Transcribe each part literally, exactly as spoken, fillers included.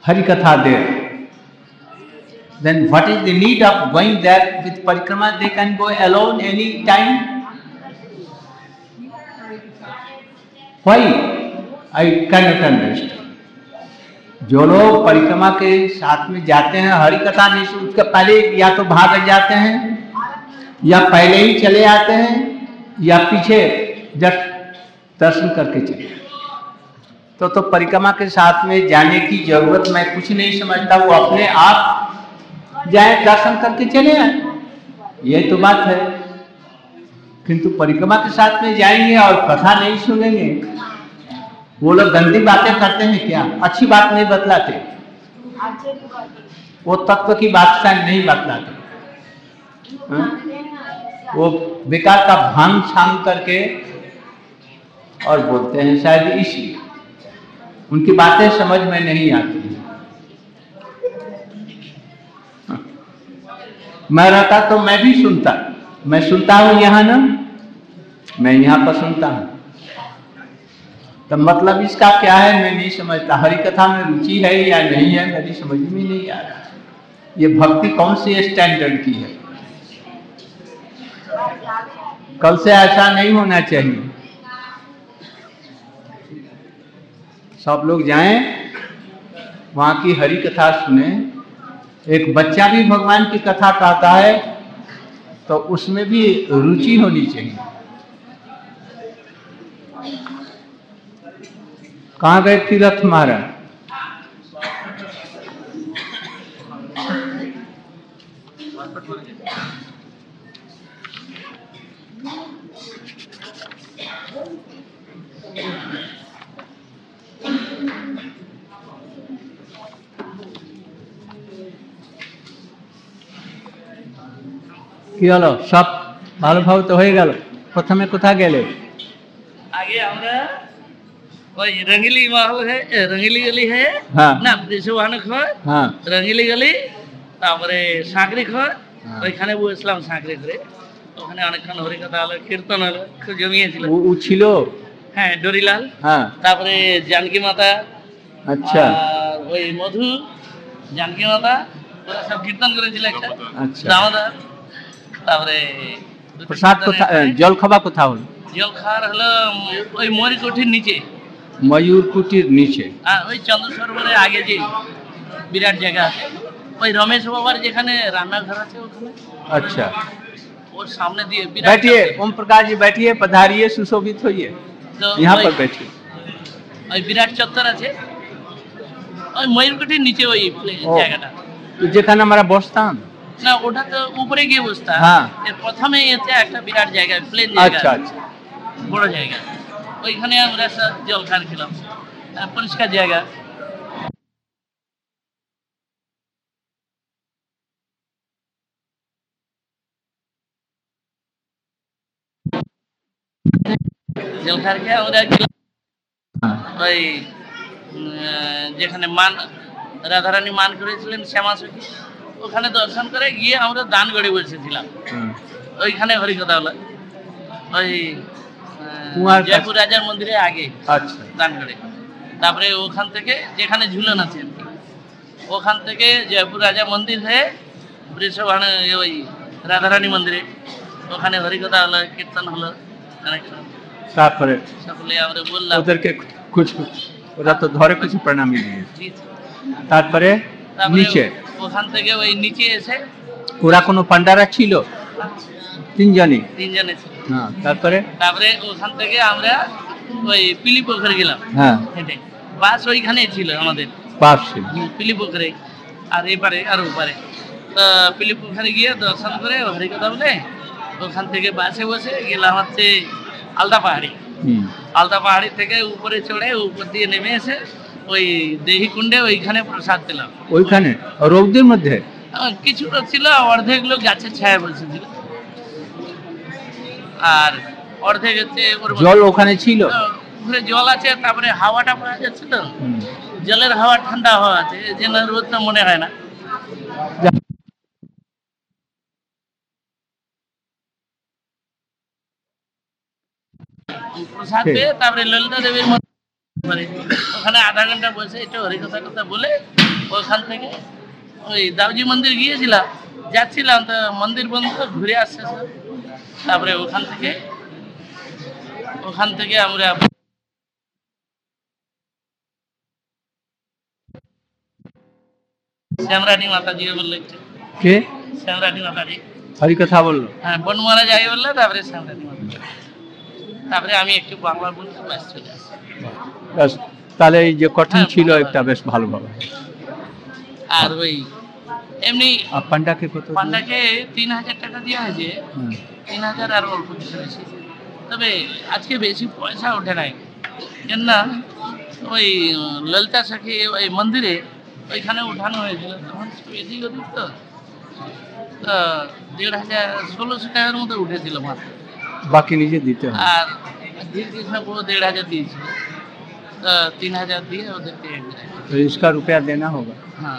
Harikatha there. Then what is the need of going there with parikrama? They can go alone any time. Why? I cannot understand. जो लोग परिक्रमा के साथ में जाते हैं हरि कथा नहीं सुन, उसके पहले या तो भाग जाते हैं या पहले ही चले आते हैं या पीछे जस्ट दर्शन करके चले। तो तो परिक्रमा के साथ में जाने की जरूरत मैं कुछ नहीं समझता, वो अपने आप जाए दर्शन करके चले आए, यही तो बात है। किंतु परिक्रमा के साथ में जाएंगे और कथा नहीं सुनेंगे, वो लोग गंदी बातें करते हैं क्या? अच्छी बात नहीं बतलाते, वो तत्व की बात नहीं बतलाते, वो बेकार का भांग छांग करके और बोलते हैं, शायद इसलिए उनकी बातें समझ में नहीं आती। मैं रहता तो मैं भी सुनता, मैं सुनता हूं यहाँ ना, मैं यहाँ पर सुनता हूं, तो मतलब इसका क्या है मैं नहीं समझता। हरि कथा में रुचि है या नहीं है मेरी समझ में नहीं आ रहा। ये भक्ति कौन सी स्टैंडर्ड की है? कल से ऐसा नहीं होना चाहिए। सब लोग जाएं, वहां की हरि कथा सुने। एक बच्चा भी भगवान की कथा कहता है तो उसमें भी रुचि होनी चाहिए। कहाँ गए तीर्थ महाराज? কি হলো? সব ভালোভাবে তো হয়ে গেল। প্রথমে কোথায় গেলে? आगे আমরা ওই রঙ্গিলি মহল है, রঙ্গিলি গলি है হ্যাঁ না, দেশওয়ানক হয় হ্যাঁ রঙ্গিলি গলি, তারপরে সাঁকরিক হয়, ওইখানে বসলাম সাঁকরি করে। ওখানে অনেকক্ষণ হরিকথা হলো, কীর্তন হলো, খুব জমিয়েছিল। ও ছিল? হ্যাঁ, ডরিলাল, হ্যাঁ, তারপরে জানকী মাতা, আচ্ছা, আর ওই মধু, জানকী মাতা, ওরা সব কীর্তন করেছিল একটা। আচ্ছা, দামোদর, তারপরে প্রসাদ কোথা, জল খাওয়া কোথা হলো? জল খাওয়ার হলো ওই ময়ূর কুঠির নিচে। ময়ূর কুটির নিচে? হ্যাঁ, ওই চন্দ্র সরোবরের আগে যে বিরাট জায়গা আছে, ওই রমেশ বাবার যেখানে রান্নাঘর আছে ওখানে। अच्छा, ওর সামনে দিয়ে बैठिए ओम प्रकाश जी, बैठिए, पधारिए, सुशोभित होइए, यहाँ पर बैठिए। ওই বিরাট চত্বর আছে, ওই ময়ূরকুঠির নিচে ওই জায়গাটা। তো যেখানে আমরা বসতাম না, ওটা তো উপরে গিয়ে বসতাম। হ্যাঁ, এর প্রথমে এতে একটা বিরাট জায়গা, প্লেন জায়গা, আচ্ছা আচ্ছা, বড় জায়গা, ওইখানে আমরা সব জল খান খেলাম, পরিষ্কার জায়গা। জল খান খেয়ে আমরা গেলাম ওই যেখানে মান রাধারানী মান করেছিলেন শ্যামা সখী, ওখানে দর্শন করে গিয়ে আমরা দানগড়ে বসেছিলাম। ওইখানে হরিকথা হলো ওই জয়পুর রাজার মন্দিরের আগে, আচ্ছা, দানগড়ে। তারপরে ওখান থেকে যেখানে ঝুলন আছে ওখান থেকে জয়পুর রাজা মন্দির হয়ে বৃষভান ওই রাধারানী মন্দিরে, ওখানে হরিকথা হলো, কীর্তন হলো অনেকক্ষণ। তারপরে সকলে আমরা বললাম ওদেরকে कुछ ওরা তো ধরে কিছু প্রণামী দিয়ে। তারপরে নিচে ওখান থেকে ওই নিচে এসে ওরা কোনো পান্ডারা ছিল? তিনজনই তিনজনে ছিল। হ্যাঁ, তারপরে তারপরে ওখান থেকে আমরা ওই পিলি পোখরে গেলাম। হ্যাঁ, হেঁটে বাস ওইখানে ছিল, আমাদের বাস ছিল পিলি পোখরে, আর এপারে আর ওপারে। তো পিলি পোখরে গিয়ে দর্শন করে হরিকথা বলে ওখান থেকে বাসে বসে গেলাম হচ্ছে আলতা পাহাড়ি। আলতা পাহাড়ি থেকে উপরে চড়ে উপর দিয়ে নেমে এসে ওই দেহি কুণ্ডে ওইখানে প্রসাদ পেলাম। ওইখানে রৌদ্রের মধ্যে কিছুটা ছিল, অর্ধেক লোক গাছের ছায়া বসেছিল, আর অর্ধেক হচ্ছে জল ওখানে ছিল। উপরে জল আছে, তারপরে হাওয়াটা পাওয়া যাচ্ছে, তো জলের হাওয়া ঠান্ডা হাওয়া আছে, যেন রোদটা মনে হয় না। প্রসাদ পেয়ে তারপরে ললিতা দেবীর মানে ওখানে আধা ঘন্টা বসে একটু হরিকথা কথা বলে ওখান থেকে ওই দাউজি মন্দির গিয়েছিলাম, যাচ্ছিলাম তো মন্দির বন্ধ, ঘুরে আসছে সব। তারপরে ওখান থেকে ওখান থেকে আমরা শ্যামরানী মাতাজি বললো একটু, কে শ্যামরানী মাতাজি, হরি কথা বললো? হ্যাঁ বনমারা যাই বললো, তারপরে শ্যামরানী মাতাজি, তারপরে আমি একটু বাংলা বলতে ব্যাস চলে আসি। ব্যাস, তাহলে এই যে কঠিন হ্যাঁ, ছিল ভালো একটা বেশ ভালোভাবে। আর ওই এমনি আর পান্ডাকে কত দিলেন? পান্ডাকে তিন হাজার টাকা দেওয়া হয়েছে, হুম। তিন হাজার আর অল্প কিছু বেশি। তবে আজকে বেশি পয়সা ওঠে নাই, কেন না ওই ললিতা সাখী ওই মন্দিরে ওইখানে উঠানো হয়েছিল, তখন এদিক ওদিক তো তো দেড় হাজার ষোলোশো টাকার মতো উঠেছিল মাত্র। বাকি নিজে দিতে হবে। আর ধীর কৃষ্ণ পুরো দেড় হাজার দিয়েছিল, তো তিন হাজার দিয়ে ওদেরকে तो इसका रुपया देना होगा। হ্যাঁ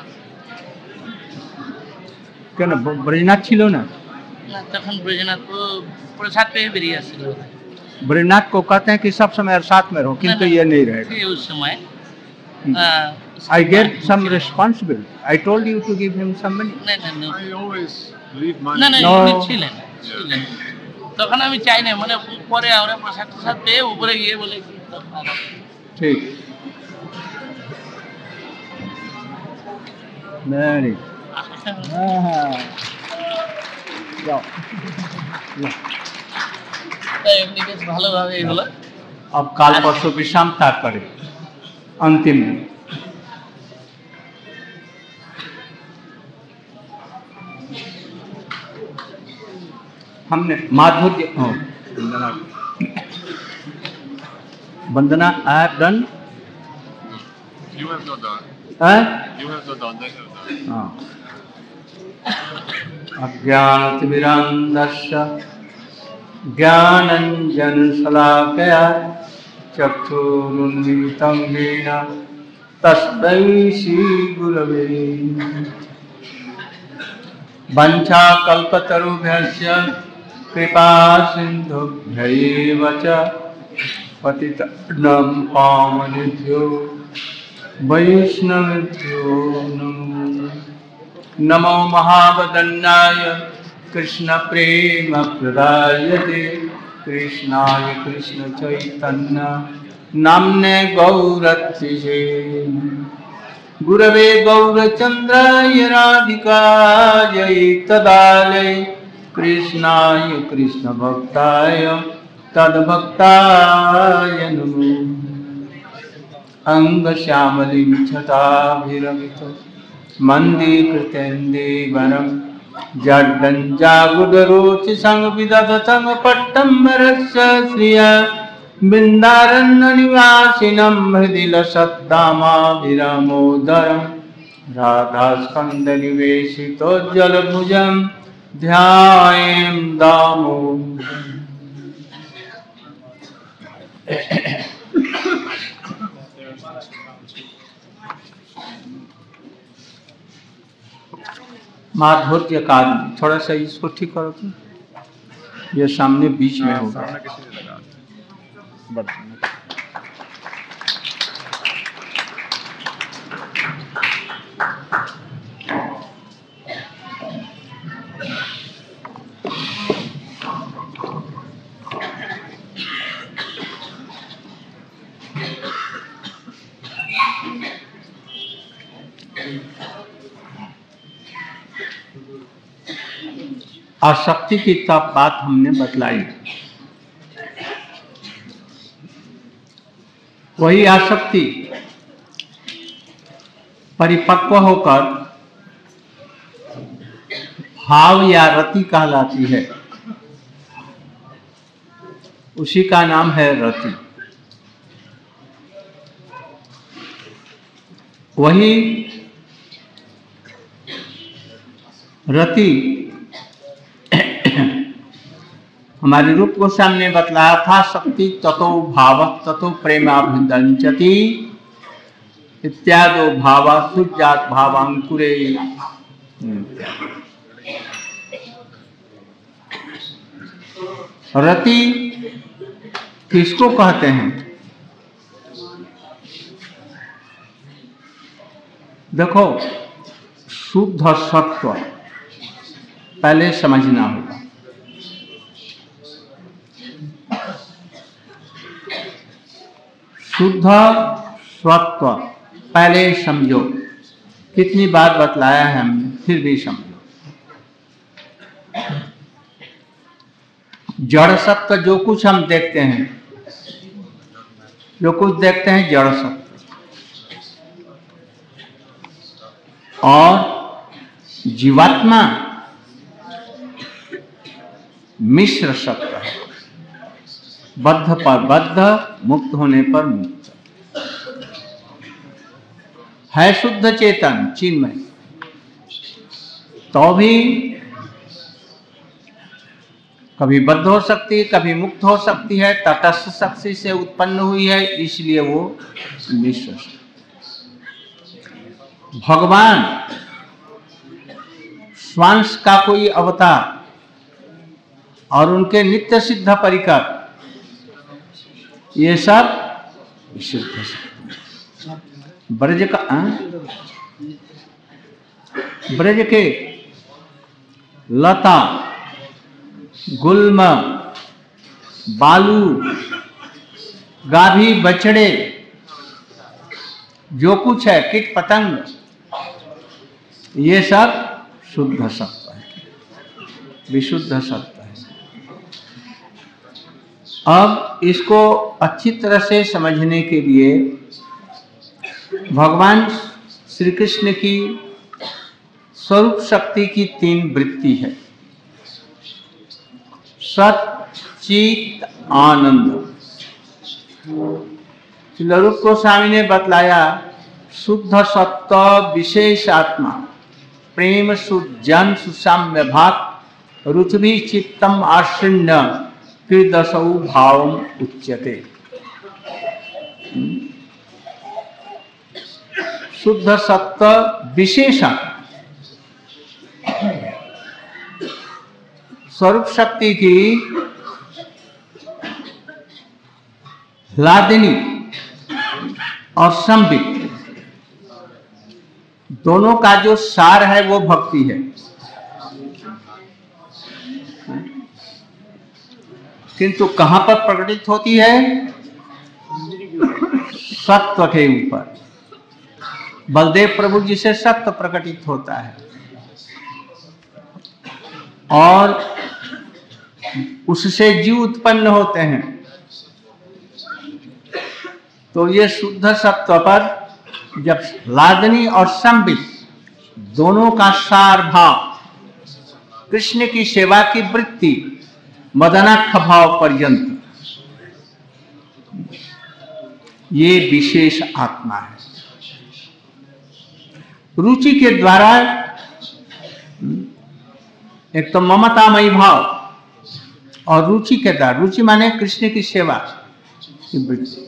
কেন ব- ব্রজনাথ ছিল না? না, তখন ব্রজনাথ ও প্রসাদ পেয়ে বেরিয়ে আসছিল। ब्रजनाथ को कहते हैं कि सब समय साथ में रहो, किंतु ना, ये नहीं रहेगा। थे उस समय Hmm. Ah, I get some responsibility. I told you to give him some money. না না না I always leave money. না না No. উনি ছিলেন ছিলেন। তখন আমি চাই না, মানে পরে আমরা প্রসাদ প্রসাদ পেয়ে উপরে গিয়ে বলে কি দরকার। ठीक। Very good। हाँ हाँ। जाओ। जाओ। তো এমনি বেশ ভালোভাবে হলো। अब काल परसों विश्राम था करे अंतिम दिन। हमने माधुर्य हाँ, Vandana I have done. You have not done. हैं? You have not done. That have done. हाँ। अज्ञानतिमिरान्धस्य ज्ञानञ्जनशलाकया चक्षुरुन्मिलितं येन तस्मै श्रीगुरवे वञ्चाकल्पतरुभ्यश्च कृपा सिन्धुभ्यैव च पतितानां पावनेभ्यो वैष्णवेभ्यो नमो नमो महावदन्नाय कृष्ण प्रेम प्रदायते कृष्णाय कृष्ण चैतन्य नाम्ने गौरत्रिषे गुरवे गौरचन्द्राय राधिकायै तदालय कृष्णाय कृष्ण भक्ताय तद्भक्ताय नमो अंगश्यामलिं छटाभिरमितो मन्दीकृतेन्दीवरं जड्डञ्जागुडरोचिसंविदधतं पट्टम्बरस्य श्रिया बिन्दारण्यनिवासिनं हृदि लसद्दामाभिरामोदरं राधास्कन्दनिवेशितोज्ज्वलभुजं ध्यायेन् दामोदरम्। माधुर्य का थोड़ा सा इसको ठीक करो तो ये सामने बीच में होगा। सामने किसी ने लगा बर्तन। आसक्ति की तब बात हमने बतलाई। वही आसक्ति परिपक्व होकर भाव या रति कहलाती है, उसी का नाम है रति। वही रति हमारे रूप को सामने बतलाया था। शक्ति ततो भाव ततो प्रेमाभिदंचति इत्यादो भावा सुजात भावांकुरे। रति किसको कहते हैं? देखो, शुद्ध सत्व पहले समझना होगा। शुद्ध सत्व पहले समझो। कितनी बार बतलाया है हमने, फिर भी समझो। जड़ सत्व जो कुछ हम देखते हैं, जो कुछ देखते हैं जड़ सत्व, और जीवात्मा मिश्र सत्व है। बद्ध पर बद्ध, मुक्त होने पर मुक्त है। शुद्ध चेतन चिन्मय, तो भी कभी बद्ध हो सकती है, कभी मुक्त हो सकती है। तटस्थ शक्ति से उत्पन्न हुई है, इसलिए वो मिश्र। भगवान स्वांश का कोई अवतार और उनके नित्य सिद्ध परिकर, ये सब विशुद्ध शक्ति। ब्रज का आ? ब्रज के लता, गुल्म, बालू, गाभी, बछड़े, जो कुछ है, कीट पतंग, ये सब शुद्ध सत्व है, विशुद्ध सत्व है। अब इसको अच्छी तरह से समझने के लिए भगवान श्री कृष्ण की स्वरूप शक्ति की तीन वृत्ति है। सत, चित, आनंद। श्रीरूप गोस्वामी ने बतलाया, शुद्ध सत्व विशेष आत्मा, प्रेम सुजन सुसाम्य भाग, रुचि चित्तम आश्रण्य कृदसौ भावम उच्यते। शुद्ध सत्व विशेष आत्मा, स्वरूप शक्ति की लादिनी और संबित, दोनों का जो सार है वो भक्ति है। किंतु कहां पर प्रकटित होती है? सत्व के ऊपर। बलदेव प्रभु जी से सत्व प्रकटित होता है और उससे जीव उत्पन्न होते हैं। तो ये शुद्ध सत्व पर जब लादनी और संबित दोनों का सार भाव, कृष्ण की सेवा की वृत्ति, मदनाक्ष भाव पर्यंत, ये विशेष आत्मा है। रुचि के द्वारा एक तो ममतामयी भाव, और रुचि के द्वारा, रुचि माने कृष्ण की सेवा की वृत्ति।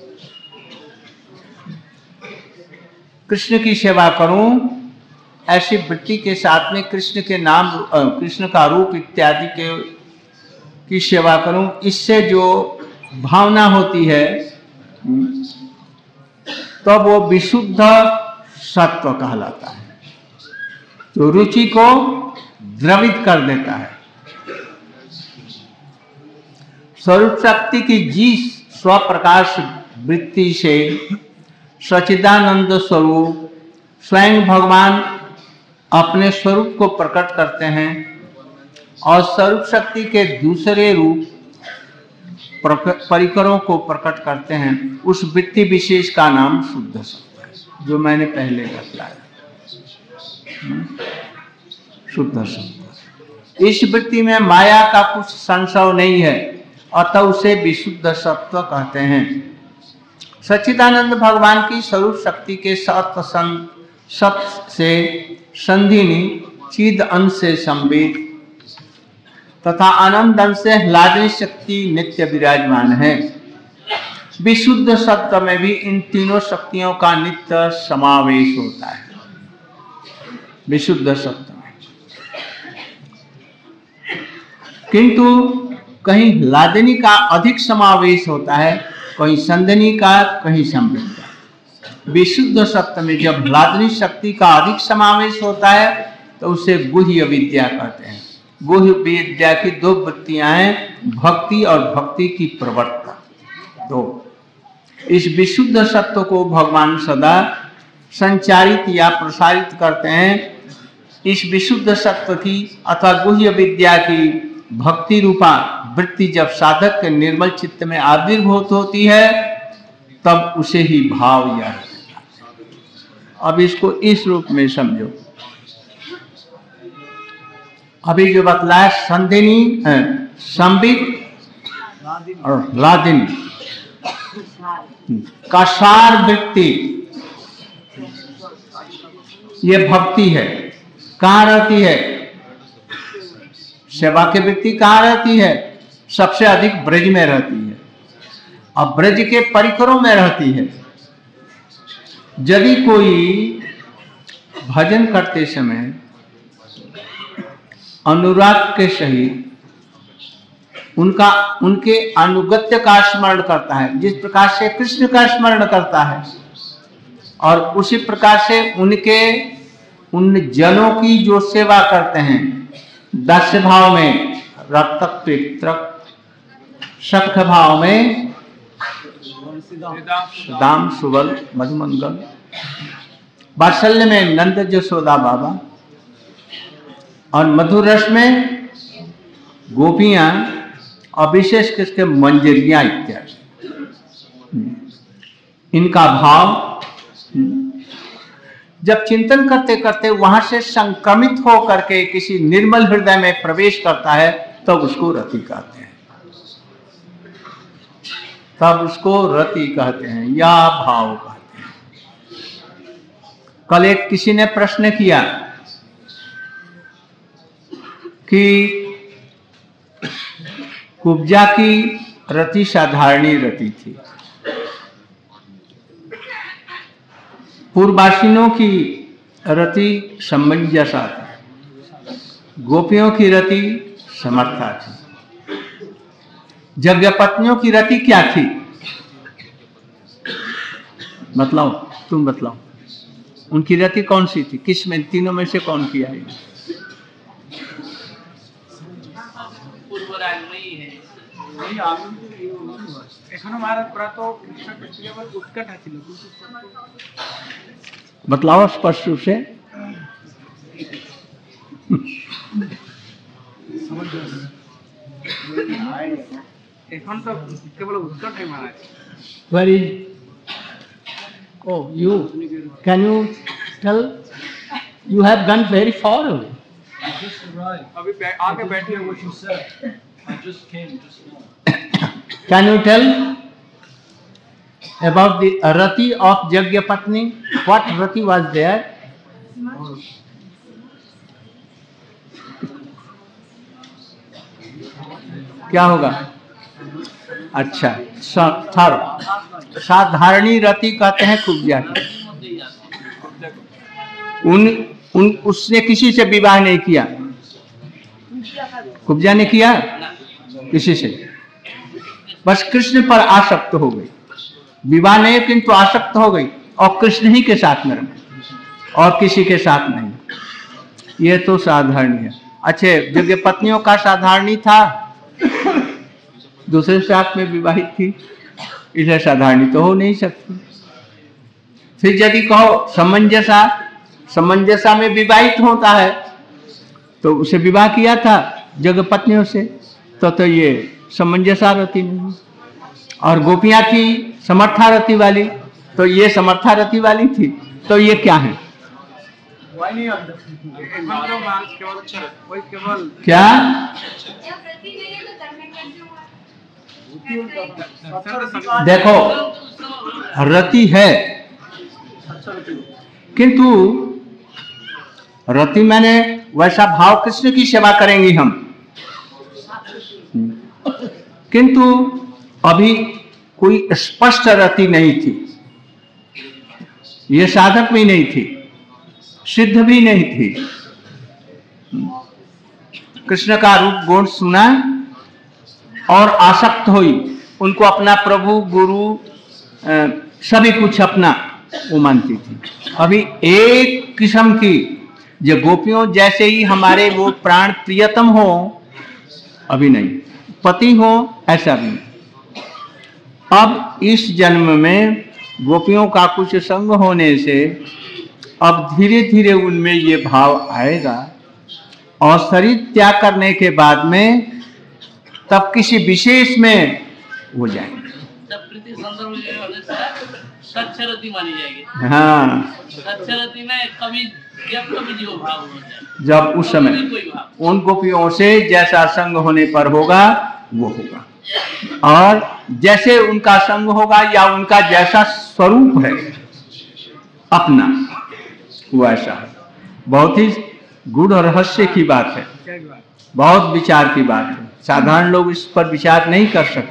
कृष्ण की सेवा करूं, ऐसी वृत्ति के साथ में कृष्ण के नाम, कृष्ण का रूप इत्यादि के की सेवा करूं, इससे जो भावना होती है तब तो वो विशुद्ध सत्व कहलाता है। तो रुचि को द्रवित कर देता है। स्वरूप शक्ति की जिस स्वप्रकाश वृत्ति से सच्चिदानंद स्वरूप स्वयं भगवान अपने स्वरूप को प्रकट करते हैं और स्वरूप शक्ति के दूसरे रूप परिकरों को प्रकट करते हैं, उस वृत्ति विशेष का नाम शुद्ध सत्व है, जो मैंने पहले बतलाया। शुद्ध सत्व, इस वृत्ति में माया का कुछ संशय नहीं है, अतः उसे विशुद्ध सत्व कहते हैं। सच्चिदानंद भगवान की स्वरूप शक्ति के सत्व सत से संधिनी, चिद अंश से संवेद तथा आनंद अंश से लादनी शक्ति नित्य विराजमान है। विशुद्ध सत्व में भी इन तीनों शक्तियों का नित्य समावेश होता है। विशुद्ध सत्व में किंतु कहीं लादनी का अधिक समावेश होता है, कहीं संदनी का, कहीं संवेद का। विशुद्ध सत्य में जब ह्लादनी शक्ति का अधिक समावेश होता है तो उसे गुह्य विद्या कहते हैं। गुह्य विद्या की दो वृत्तियां हैं, भक्ति और भक्ति की प्रवृत्ति। दो, इस विशुद्ध सत्य को भगवान सदा संचारित या प्रसारित करते हैं। इस विशुद्ध सत्य की अथवा गुह्य विद्या की भक्ति रूपा वृत्ति जब साधक के निर्मल चित्त में आविर्भूत होती है तब उसे ही भाव या अब इसको इस रूप में समझो। अभी जो बतलाया संधिनी, संबित और लादिनी का सार वृत्ति, ये भक्ति है। कहाँ रहती है? सेवा की वृत्ति कहाँ रहती है? सबसे अधिक ब्रज में रहती है और ब्रज के परिकरों में रहती है। यदि कोई भजन करते समय अनुराग के सहित उनका उनके अनुगत्य का स्मरण करता है, जिस प्रकार से कृष्ण का स्मरण करता है, और उसी प्रकार से उनके उन जनों की जो सेवा करते हैं दास्य भाव में, रक्तक पितृक, सख्य भाव में दाम सुबल मधुमंगल, वात्सल्य में नंद जसोदा बाबा, और मधुर रस में गोपियां और विशेष किसके मंजरियां इत्यादि। इनका भाव जब चिंतन करते करते वहां से संक्रमित हो करके किसी निर्मल हृदय में प्रवेश करता है तब तो उसको रति कहते हैं, तब उसको रति कहते हैं या भाव कहते हैं। कल एक किसी ने प्रश्न किया कि कुब्जा की रति साधारणी रति थी, पूर्ववासिनों की रति समंजसा थी, गोपियों की रति समर्था थी, यज्ञपत्नियों की रति क्या थी? बतलाओ, तुम बतलाओ, उनकी रति कौन सी थी? किस में, तीनों में से कौन किया है? बतलाओ स्पष्ट रूप से। Where is? Oh, you. Can you tell? You have gone very far away. अभी आके बैठे हो। What you said. I just came just now. Can you tell about the rati of Yagyapatni? What rati was there? क्या होगा? अच्छा, third साधारणी रति कहते हैं कुब्जा की। उन उन उसने किसी से विवाह नहीं किया, कुब्जा ने किया किसी से, बस कृष्ण पर आसक्त हो गई, विवाह नहीं किंतु आसक्त हो गई और कृष्ण ही के साथ में रहा और किसी के साथ नहीं। ये तो साधारणी है। अच्छे यज्ञ पत्नियों का साधारणी था, दूसरे साथ में विवाहित थी, इसलिए साधारणी तो हो नहीं सकती। फिर यदि कहो समंजसा, समंजसा में विवाहित होता है तो उसे विवाह किया था यज्ञ पत्नियों से, तो तो ये समंजसा रति नहीं। और गोपियां थी समर्था रति वाली, तो ये समर्था रति वाली थी, तो ये क्या है? क्या देखो, रति है किंतु रति मैंने वैसा भाव कृष्ण की सेवा करेंगे हम, किंतु अभी कोई स्पष्ट रति नहीं थी, ये साधक भी नहीं थी, सिद्ध भी नहीं थी। कृष्ण का रूप गुण सुना और आसक्त हुई, उनको अपना प्रभु गुरु सभी कुछ अपना वो मानती थी। अभी एक किस्म की जो गोपियों जैसे ही हमारे वो प्राण प्रियतम हो, अभी नहीं, पति हो ऐसा भी नहीं। अब इस जन्म में गोपियों का कुछ संग होने से अब धीरे धीरे उनमें ये भाव आएगा और शरीर त्याग करने के बाद में तब किसी विशेष में हो जाएंगे। जब प्रीति संदर्भ होने से सच्चरति मानी जाएगी। हाँ, सच्चरति में कभी जब कभी जीव भाव हो जाए, जब उस समय उन गोपियों से जैसा संग होने पर होगा वो होगा, और जैसे उनका संग होगा या उनका जैसा स्वरूप है अपना वो ऐसा है। बहुत ही गूढ़ और रहस्य की बात है, बहुत विचार की बात है, साधारण लोग इस पर विचार नहीं कर सकते।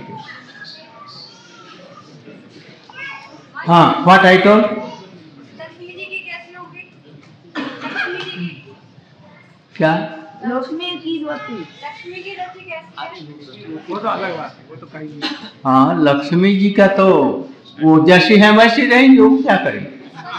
हाँ, what I told? Lakshmi ji की कैसी होगी? लक्ष्मी जी की क्या? लक्ष्मी की रति लक्ष्मी की रति कैसी है? वो तो अलग बात है, वो तो कहीं नहीं। हाँ, लक्ष्मी जी का तो वो जैसी है वैसी रहेंगे, वो क्या करेंगे?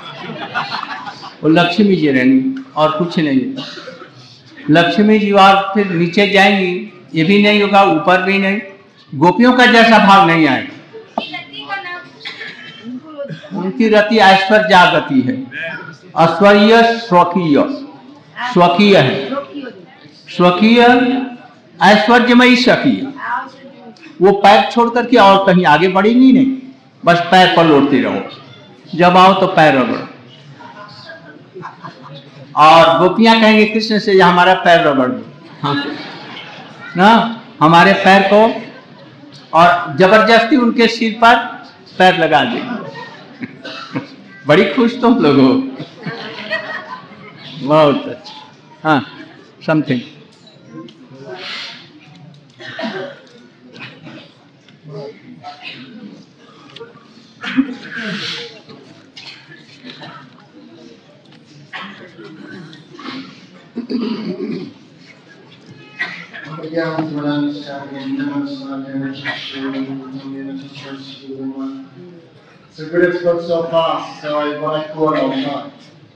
वो लक्ष्मी जी रहेंगी और कुछ नहीं है। लक्ष्मी जी और फिर नीचे जाएंगी, ये भी नहीं होगा, ऊपर भी नहीं, गोपियों का जैसा भाव नहीं आएगा। रति का नाम उनकी रति ऐश्वर्या गति है, ऐश्वर्य स्वकीय स्वकीय है, स्वकीय ऐश्वर्यमयी स्वकीय। वो पैर छोड़ करके और कहीं आगे बढ़ेंगी नहीं, बस पैर पर लौटते रहो, जब आओ तो पैर रगड़ो। और गोपियां कहेंगे कृष्ण से हमारा पैर रगड़ दो, हाँ ना, हमारे पैर को, और जबरदस्ती उनके सिर पर पैर लगा देंगे। बड़ी खुश तुम लोग हो, बहुत अच्छा। हाँ, something. So good, it's gone so fast, so I want to go on time.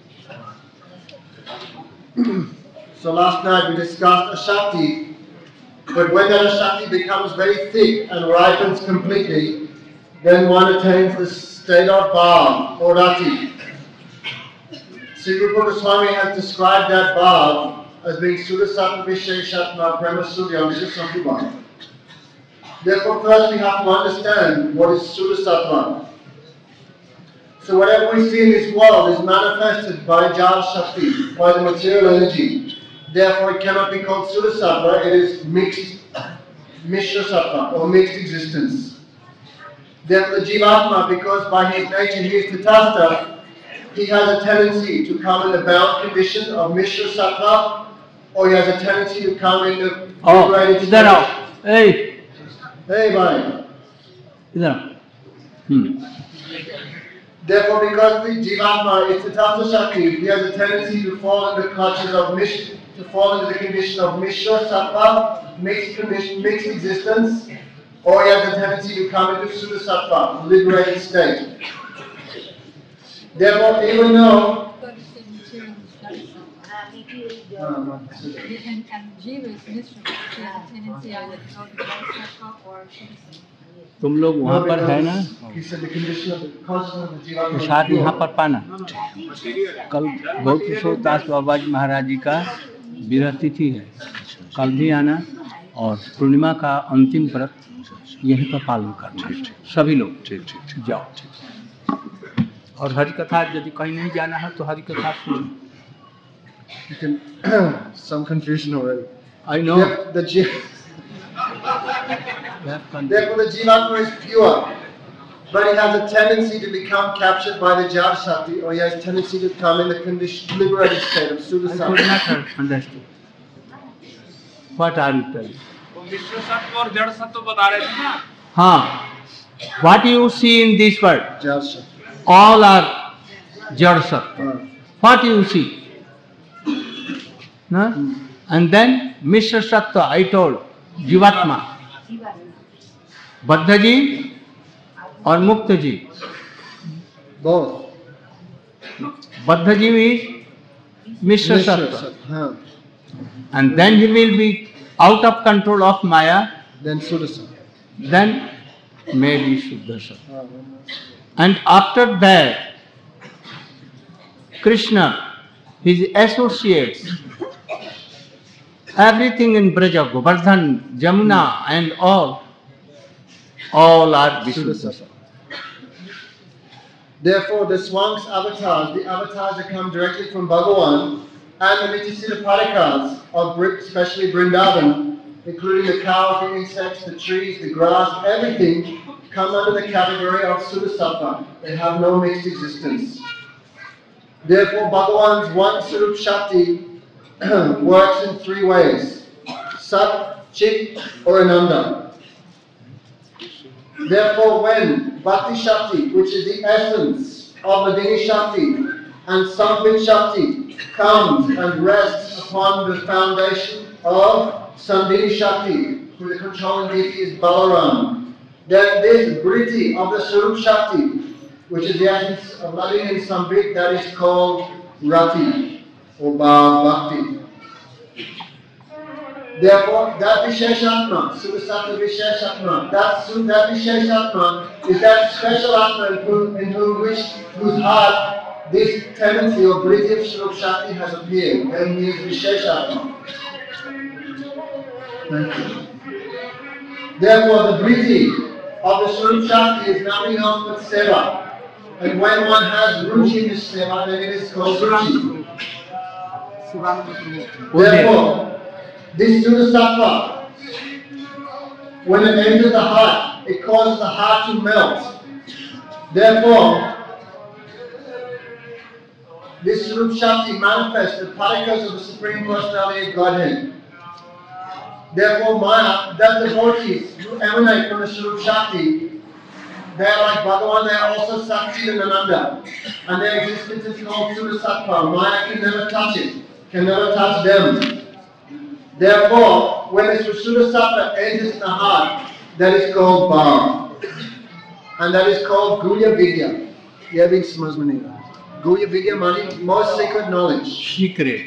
So last night we discussed Ashakti, but when that Ashakti becomes very thick and ripens completely, then one attains the state of Bhav or Rati. Sri Rupa Goswami has described that Bhav as being Sudasattva Visheshatma Prema Suryam Shisakubha. Therefore, first we have to understand what is Sudasattva. So whatever we see in this world is manifested by Jal Shakti, by the material energy. Therefore, it cannot be called Sudasattva, it is mixed, Mishra Sattva, or mixed existence. Therefore, the Jivatma, because by his nature he is Tatastha, he has a tendency to come in the bound condition of Mishra Sattva, or he has a tendency to come in the Oh, liberated इधर आओ, state. ए, Hey, bhai. इधर आओ। हम्म, Therefore, because the Jivatma is Tatastha Shakti, he has a tendency to fall in the clutches of Mishra, to fall into the condition of Mishra Sattva, mixed condition, mixed existence, or he has a tendency to come into Suda Sattva, liberated state. Therefore, even though And, and Jiva is Mishra, she has a tendency either to go to Bodhisattva or Shiva. तुम लोग वहाँ पर है ना, he said the condition of the consciousness of the Jivatma. तो साथ यहाँ पर पाना। कल गौतम दास बाबा जी महाराज जी का विरह तिथि है, कल भी आना, और पूर्णिमा का अंतिम व्रत यहीं पर पालन करना, सभी लोग जाओ। और हरि कथा यदि कहीं नहीं जाना है तो हरि कथा सुनो। You can some confusion already. I know. The, the, Ji- Therefore, the Jivatma is pure, but he has a tendency to become captured by the Jal Shakti, or he has a tendency to come in the condition, liberated state of Suda I could Sattva. not understand. What are you telling? वो विश्व सत्व और जड़ सत्व बता रहे थे ना। हाँ, what you see in this world, Jal Shakti. all are jad sattva. What you see? No? And then Mishra Sattva, I told, Jivatma. बद्ध जी और मुक्त जी, Both. Baddhajiva is Mishra Mishra Sattva. Sattva. Huh. And then he will be out of control of Maya, Then Sudha Sattva. then maybe Shuddha Sattva. Ah, And after that, Krishna, his associates, everything in Braja, Govardhan, Jamuna and all, all are Sudha Visuddha Sattva. Sattva. Therefore, the Swanks avatars, the avatars that come directly from Bhagavan, and the Nityasiddha Parikas of Br- especially Vrindavan, including the cows, the insects, the trees, the grass, everything, come under the category of Sudha Sattva. They have no mixed existence. Therefore, Bhagavan's one Sarup Shakti works in three ways: Sat, Chit, or Ananda. Therefore, when Bhakti Shakti, which is the essence of Madini Shakti, and Sambhit Shakti comes and rests upon the foundation of Sandhini Shakti, who the controlling deity is Balaram, then this Briti of the Sarup Shakti, which is the essence of Madini and Sambhit, that is called Rati, or Bhav Bhakti. Therefore, that Visheshatma, Sudasattva Visheshatma, that, Su- that Visheshatma is that special Atma in whom, in whom which, whose heart this tendency or Briti of Sarup Shakti has appeared, and he is Visheshatma. Thank you. Therefore, the Briti of the Sarup Shakti is nothing else but Seva. And when one has Ruchi in the Seva, then it is called Ruchi. Therefore, this Sudha Sattva, when it enters the heart, it causes the heart to melt. Therefore, this Sarup Shakti manifests the particles of the Supreme Personality of Godhead. Therefore, Maya, that devotees who emanate from the Sarup Shakti, they are like Bhagavan, they are also Sakti and Ananda. And their existence is called Sudha Sattva. Maya can never touch it, can never touch them. Therefore, when this Sudha Sattva enters in the heart, that is called Bhav. And that is called Guhya Vidya. Yavik Samasmani. Guhya Vidya means most sacred knowledge. Secret.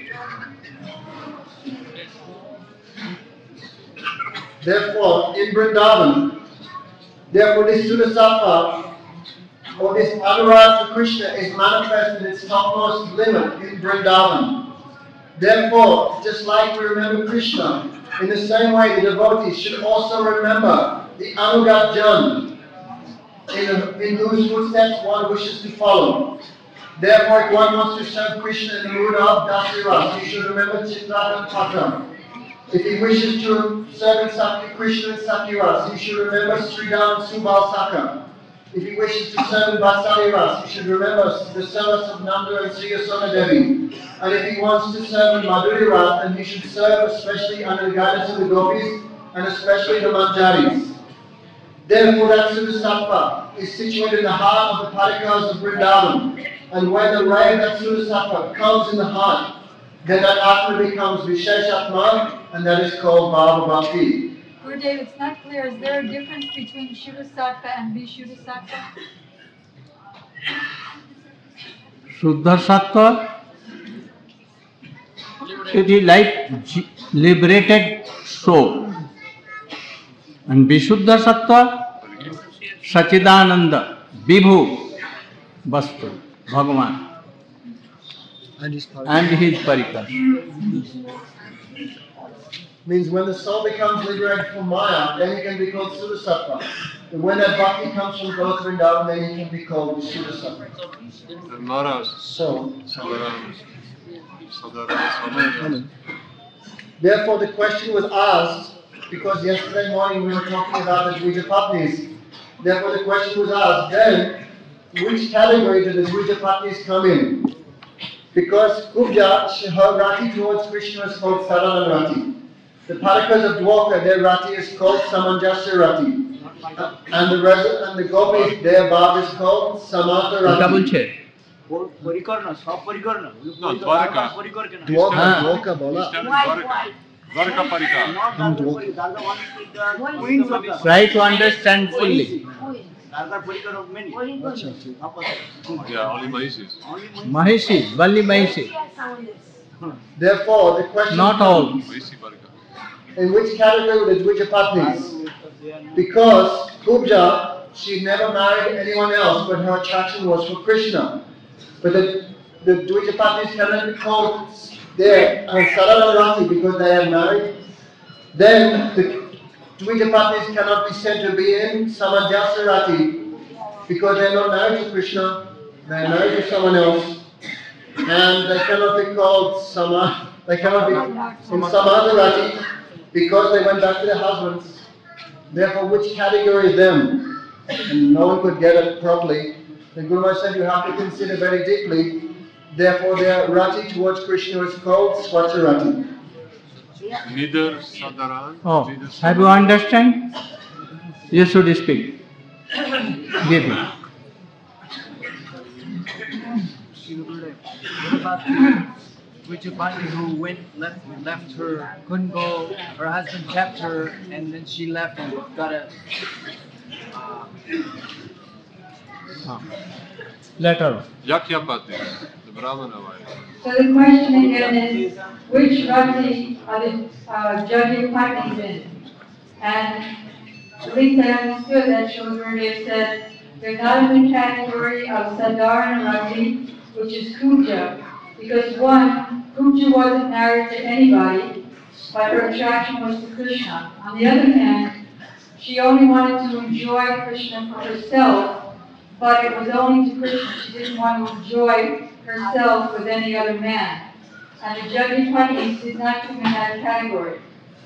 Therefore, in Vrindavan, therefore this Sudha Sattva, or this Anurag to Krishna, is manifested in its topmost limit in Vrindavan. Therefore, just like we remember Krishna, in the same way the devotees should also remember the Anugat Jan, in, in whose footsteps one wishes to follow. Therefore, if one wants to serve Krishna in the mood of Dasira, he should remember Chitrata Patra. If he wishes to serve in Sakti Krishna in Sakti-ras, he should remember Sridham Subal-saka. If he wishes to serve in Vatsalya-ras, he should remember the service of Nanda and Sri Yasona Devi. And if he wants to serve in Madhuri-ras, then he should serve especially under the guidance of the gopis and especially the manjaris. Therefore, that Sudha Sattva is situated in the heart of the parikas of Vrindavan. And when the ray of that Sudha Sattva comes in the heart, then that Atma becomes Visheshatma, and that is called Bhava Bhakti. Gurudev, it's not clear. Is there a difference between Shuddha Sattva and Vishuddha Sattva? Shuddha Sattva, it is like j- liberated soul. And Vishuddha Sattva, Sachidananda, Vibhu, Vastu, Bhagavan, And his and his parikas. Means when the soul becomes liberated from Maya, then he can be called Sudha Sattva. And when that Bhakti comes from Gauta Vrindavan, then he can be called Sudha Sattva. The Maharaj, So, Sadaram, Sadaram, therefore the question was asked, because yesterday morning we were talking about the Dvijapatnis. Therefore the question was asked, then, which category do the Dvijapatnis come in? Because Kubja, her Rati towards Krishna is called Sadhana Rati. The Parikas of Dwarka, their Rati is called Samanjasya Rati. Uh, and the rest, and the Gopis, their Bhav is called Samata Rati. পরিকর্ণ সব পরিকর্ণ No, Dwarka. পরিকর কেন Dwarka, Ah. Dwarka, bola. Dwarka. Dwarka Parika. Dwarka. Queens of the Try to understand fully. Are there Purikar many? Yeah, only Mahisis. Only Mahishi. Mahishi, only Mahishi. Therefore, the question Not all. Mahisi Barika. in which category would the Dvijapatnis? Because Kubja, she never married anyone else, but her attraction was for Krishna. But the, the Dvijapatnis cannot be called there and Sararati because they are married. Then the Dvijapatnis cannot be said to be in Samadhyasarati because they are not married to Krishna, they are married to someone else. And they cannot be called Sama, they cannot be in Samadharati because they went back to their husbands. Therefore, which category is them? And no one could get it properly. The Guru Maharaj said you have to consider very deeply. Therefore, their rati towards Krishna is called Swacharati. Neither Sadharan, Oh, neither have you understand? You should speak. Give me. What about Dvijapati who went left left her, couldn't go, her husband kept her, and then she left and got a Ah. Later. Yakyapati, the Brahmana wife. So the question again is, which rati are the uh, Jagyapatnis in? And at least I understood that Shilgurudev said they're not in the category of Sadharana Rati, which is Kuja, because one, Kuja wasn't married to anybody, but her attraction was to Krishna. On the other hand, she only wanted to enjoy Krishna for herself, but it was only to Krishna. She didn't want to enjoy herself with any other man. And the Jagyapatnis did not come in that category.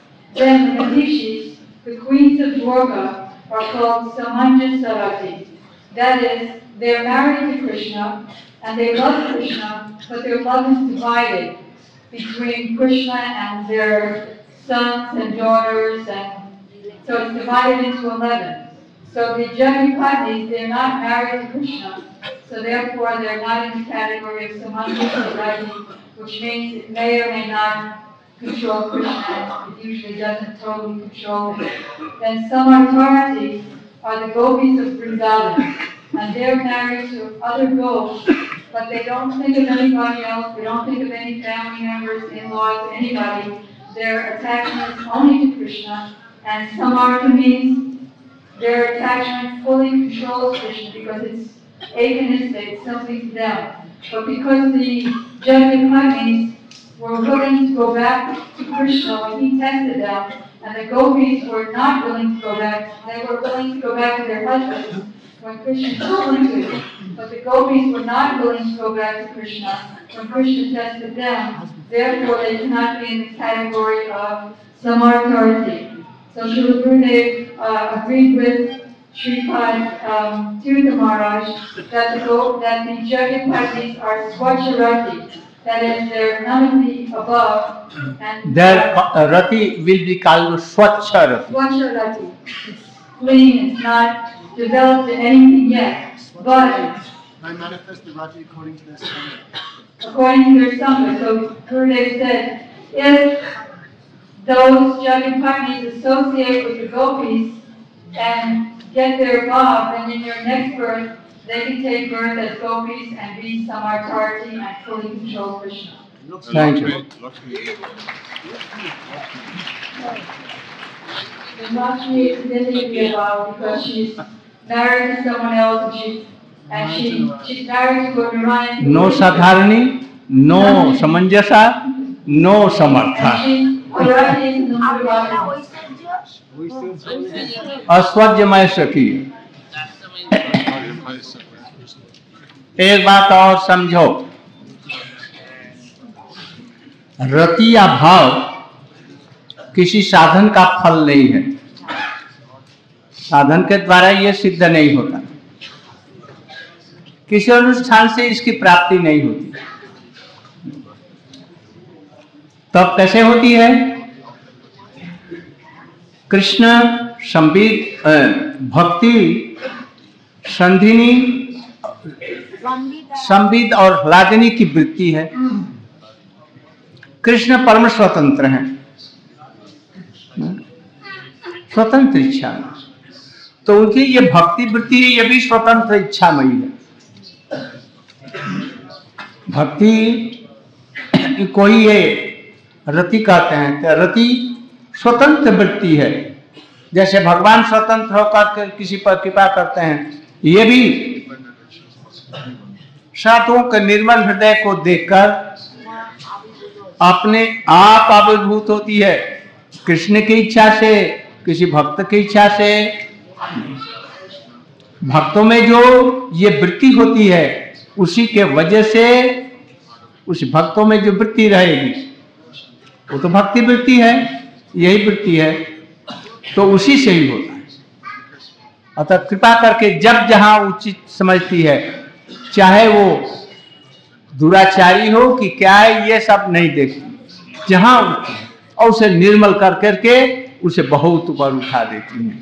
Then the Mahishis, the queens of Dwarka, are called Samanjasarati. That is, they are married to Krishna, and they love Krishna, but their love is divided between Krishna and their sons and daughters, and so it's divided into eleven. So the Jagyapatnis, they're not married to Krishna, so therefore they're not in the category of Samanjasarati, which means it may or may not control Krishna, it usually doesn't totally control him. Then Samartarati are the gopis of Vrindavan, and they're married to other gopis, but they don't think of anybody else, they don't think of any family members, in-laws, anybody. Their attachment is only to Krishna, and Samartha means their attachment fully controls Krishna because it's agonistic, it's something to them. But because the Jagyapatnis were willing to go back to Krishna when he tested them, and the gopis were not willing to go back, they were willing to go back to their husbands when Krishna told them to. But the gopis were not willing to go back to Krishna when Krishna tested them, therefore they cannot be in the category of Samartarati. So Srila Gurudev uh, agreed with Sripad um, Tirtha Maharaj that the, go, that the Jagyapatnis are Swacharati, that is, they're none of the above, and Their uh, rati will be called Swachha Rati. Swacharati. It's clean, it's not developed in anything yet, but I manifest the rati according to their standard. according to their sangha. So Gurudev said, if those Jagyapatnis associate with the gopis and get their bhav, then in your next birth, they can take birth as gopis and be Samartarati and fully control Krishna. Thank you. Lakshmi. And Lakshmi is significantly above because she's married to someone else and she and she she's married to a Narayan. No Sadharani, no Samanjasa, no Samartha. And she's Arati is in the Narayan. अस्वज्यमय सखी। एक बात और समझो, रति या भाव किसी साधन का फल नहीं है, साधन के द्वारा ये सिद्ध नहीं होता, किसी अनुष्ठान से इसकी प्राप्ति नहीं होती। तब कैसे होती है? कृष्ण संबित भक्ति संधिनी संबित और ह्लादिनी की वृत्ति है। कृष्ण परम स्वतंत्र हैं, स्वतंत्र इच्छा। तो उनकी ये भक्ति वृत्ति ये भी स्वतंत्र इच्छामयी है। भक्ति कोई ये रति कहते हैं, तो रति स्वतंत्र वृत्ति है। जैसे भगवान स्वतंत्र होकर किसी पर कृपा करते हैं, ये भी साधुओं के निर्मल हृदय को देखकर अपने आप आविर्भूत होती है, कृष्ण की इच्छा से, किसी भक्त की इच्छा से। भक्तों में जो ये वृत्ति होती है उसी के वजह से उस भक्तों में जो वृत्ति रहेगी वो तो भक्ति वृत्ति है, यही वृत्ति है, तो उसी से ही होता है। अतः कृपा करके जब जहां उचित समझती है, चाहे वो दुराचारी हो कि क्या है, ये सब नहीं देखती, जहां उठती है और उसे निर्मल कर करके उसे बहुत ऊपर उठा देती है।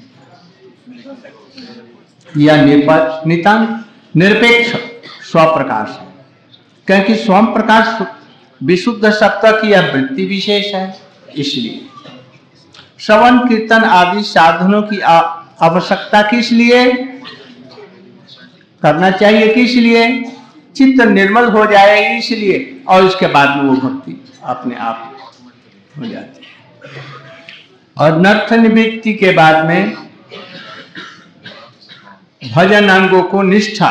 यह नितांत निरपेक्ष स्वप्रकाश है, क्योंकि स्वयं प्रकाश विशुद्ध सत्ता की यह वृत्ति विशेष है। इसलिए श्रवण कीर्तन आदि साधनों की आवश्यकता किस लिए करना चाहिए, किस लिए? चित्त निर्मल हो जाए इसलिए, और इसके बाद में वो भक्ति अपने आप हो जाती है। और नर्थ निवृत्ति के बाद में भजन अंगों को निष्ठा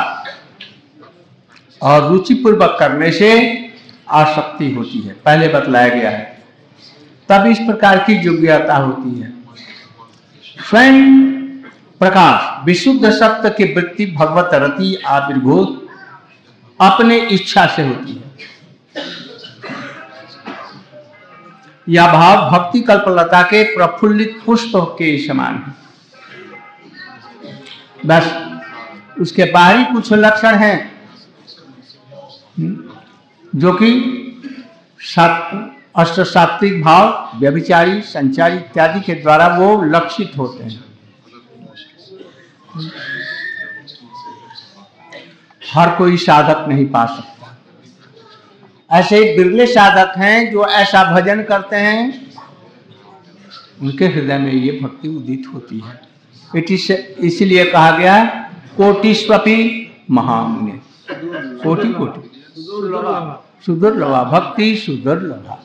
और रुचिपूर्वक करने से आसक्ति होती है, पहले बतलाया गया है। तब इस प्रकार की योग्यता होती है। स्वयं प्रकाश विशुद्ध सत्य की वृत्ति भगवत रति आविर्भूत अपने इच्छा से होती है। यह भाव भक्ति कल्पलता के प्रफुल्लित पुष्प के समान है। बस उसके बाहरी कुछ लक्षण हैं जो कि अष्ट सात्विक भाव, व्यभिचारी, संचारी इत्यादि के द्वारा वो लक्षित होते हैं। हर कोई साधक नहीं पा सकता। ऐसे बिरले साधक हैं जो ऐसा भजन करते हैं, उनके हृदय में ये भक्ति उदित होती है। इसलिए कहा गया कोटिस्वपि महामुनि, कोटि कोटि सुदुर्लभा भक्ति सुदुर्लभा।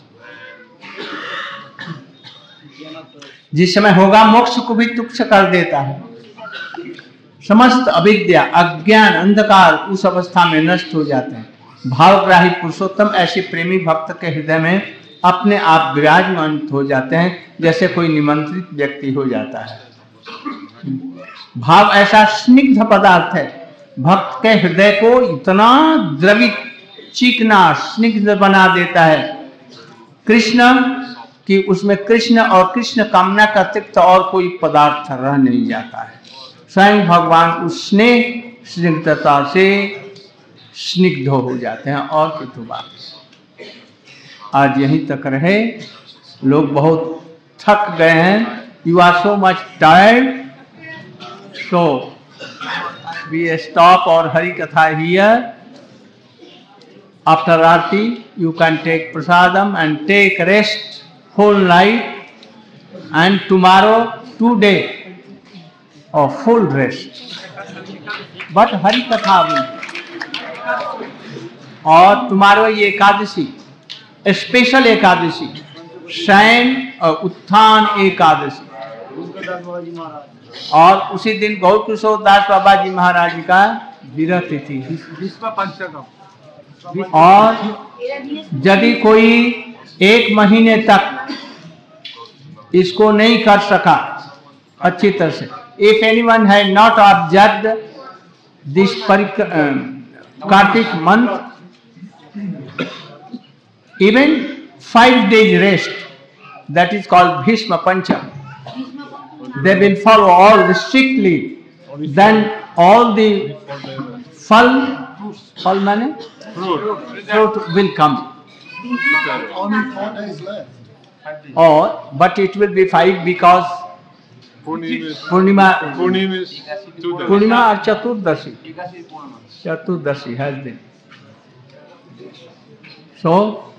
जिस समय होगा मोक्ष को भी तुच्छ कर देता है। समस्त अविद्या, अज्ञान, अंधकार उस अवस्था में नष्ट हो जाते हैं। भावग्राही पुरुषोत्तम ऐसे प्रेमी भक्त के हृदय में अपने आप विराजमान हो जाते हैं, जैसे कोई निमंत्रित व्यक्ति हो जाता है। भाव ऐसा स्निग्ध पदार्थ है, भक्त के हृदय को इतना द्रवित, चिकना, स्निग्ध बना देता है कृष्ण कि उसमें कृष्ण और कृष्ण कामना का अतिरिक्त और कोई पदार्थ रह नहीं जाता है। स्वयं भगवान उस स्नेह स्निग्धता से स्निग्ध हो जाते हैं। और कितु बात, आज यहीं तक रहे। लोग बहुत थक गए हैं। You are so much tired, so we stop और Hari katha here. After Aarti, you can take prasadam and take rest whole night, and tomorrow two day of full rest. But Hari Katha will. और tomorrow ये Ekadashi, special Ekadashi, शयन और उत्थान एकादशी, और उसी दिन गौर किशोर दास बाबा जी महाराज का विरह तिथि है। विश्व पंचकम। और यदि कोई एक महीने तक इसको नहीं कर सका अच्छी तरह से, if anyone has not observed this Kartik month, even five days rest, that is called Bhishma Pancham, they will follow all strictly, then all the फल फल माने fruit will come. Only four days left. Or but it will be five because Purnima Purnima is two days. Purnima or Chaturdashi. Chaturdashi has been. So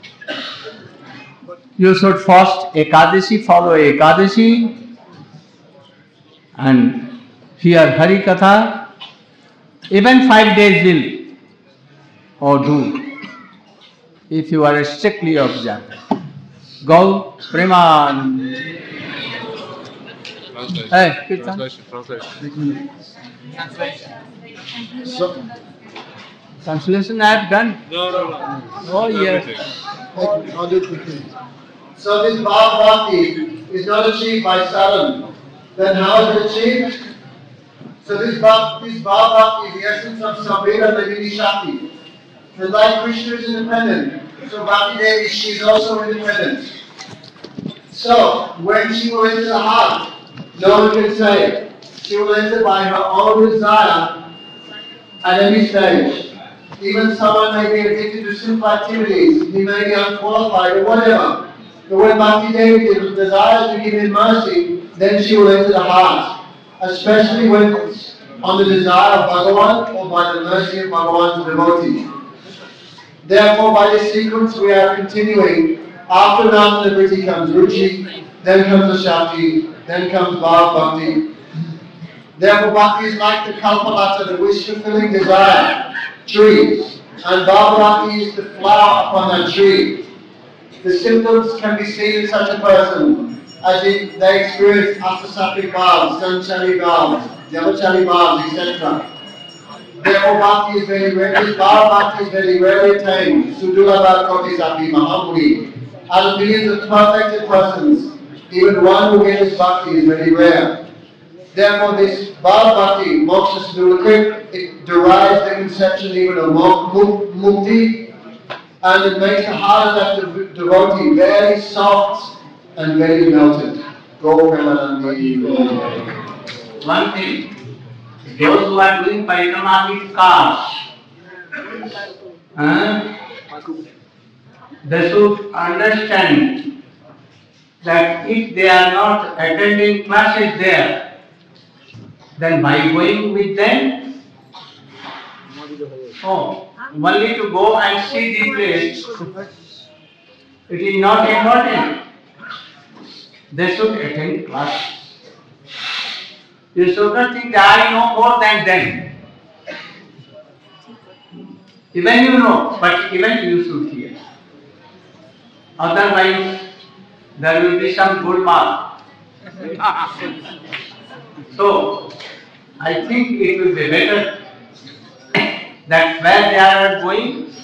you should fast Ekadashi, follow Ekadashi, and hear Hari Katha, even five days will or do, if you are strictly observant. Go, Preman. Translation. Hey, Kirtan. Translation. Translation. So, Translation I have done. No, no, no. Oh, yes. Everything. I'll do it quickly. So this Bhav Bhakti is not achieved by sadhana. Then how is it achieved? So this Bhav, this Bhav Bhakti is the essence of Samveda Nagini Shakti. And like Krishna is independent, so Bhakti Devi, she is also independent. So when she will enter the heart, no one can say. She will enter by her own desire at any stage. Even someone may be addicted to simple activities, he may be unqualified or whatever. But when Bhakti Devi desires to give him mercy, then she will enter the heart. Especially when it's on the desire of Bhagavan or by the mercy of Bhagavan's devotee. Therefore, by this sequence we are continuing. After Nanda Vritti comes Ruchi, then comes the Shakti, then comes Bhav Bhakti. Therefore, Bhakti is like the Kalpalata, the wish-fulfilling desire tree, and Bhav Bhakti is the flower upon that tree. The symptoms can be seen in such a person as if they experience Asasattvic bhavs, Sanchari bhavs, Yamachari bhavs, et cetera. Therefore, Bhakti is very rare. This Bhav Bhakti is very rarely attained. Sudulabha Koti Sapi Mahamuni. Out of millions of perfected persons, even one who gets Bhakti is very rare. Therefore, this Bhav Bhakti, Moksha Sadhulakrit, it derives the conception even of Mukti, and it makes the heart of that devotee very soft and very melted. Go Premanandi. One thing, those who are doing parikrama with cars, uh, they should understand that if they are not attending classes there, then by going with them, oh, only to go and see the place, it is not important. They should attend classes. You should not think that I know more than them. Even you know, but even you should hear. Otherwise, there will be some good mark. So, I think it will be better that where they are going,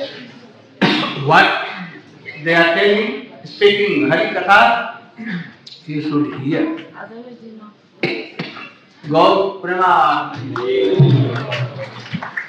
what they are telling, speaking Hari Katha, you should hear. Go Prema.